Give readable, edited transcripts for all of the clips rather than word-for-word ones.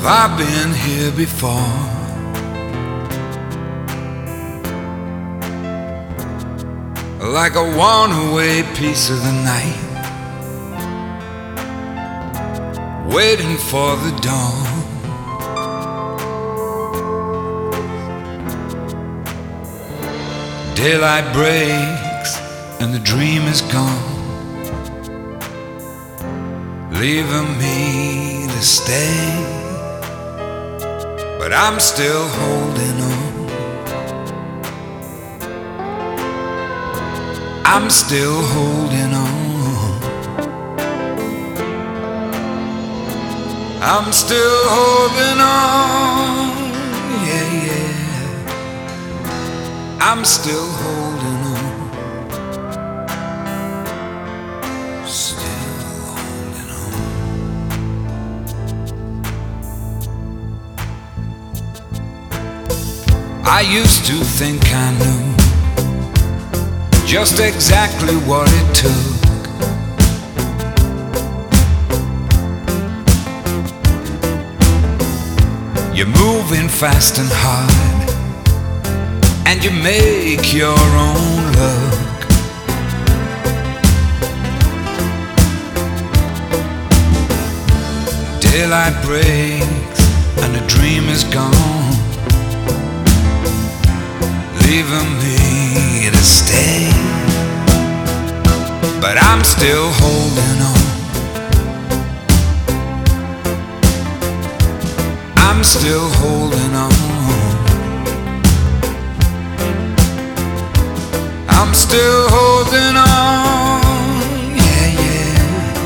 Have I been here before? Like a one-way piece of the night, waiting for the dawn. Daylight breaks and the dream is gone, leaving me to stay. But I'm still holding on. I'm still holding on. I'm still holding on. Yeah, yeah. I'm still holding on. Still holding on. I used to think I knew just exactly what it took. You're moving fast and hard, and you make your own luck. Daylight breaks and the dream is gone, leaving me to stay. But I'm still holding on. I'm still holding on. I'm still holding on. Yeah, yeah.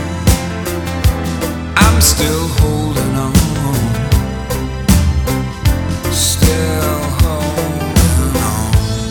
I'm still holding on. Still holding on.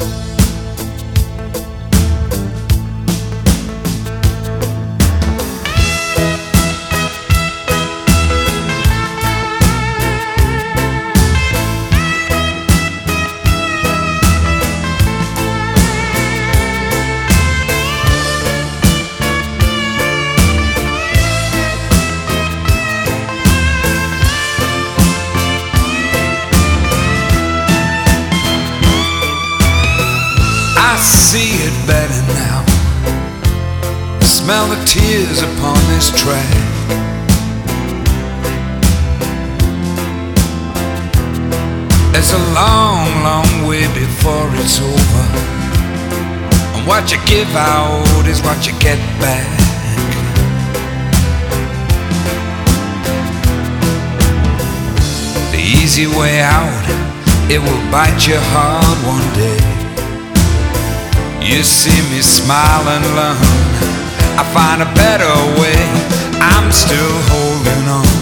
I see it better now. Smell the tears upon this track. It's a long, long way before it's over, and what you give out is what you get back. The easy way out, it will bite you hard one day. You see me smile and learn, I find a better way. I'm still holding on.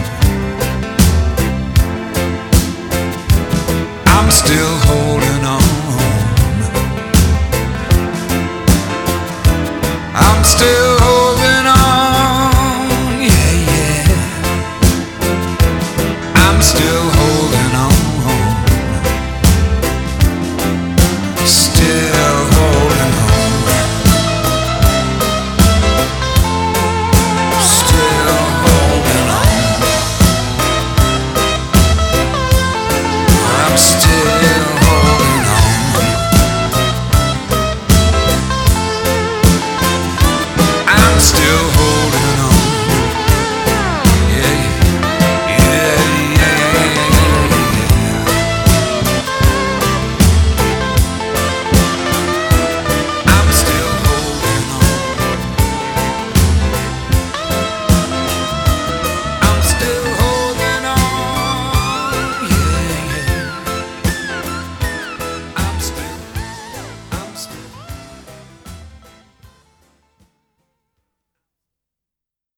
I'm still holding on. I'm still holding on. Yeah, yeah. I'm still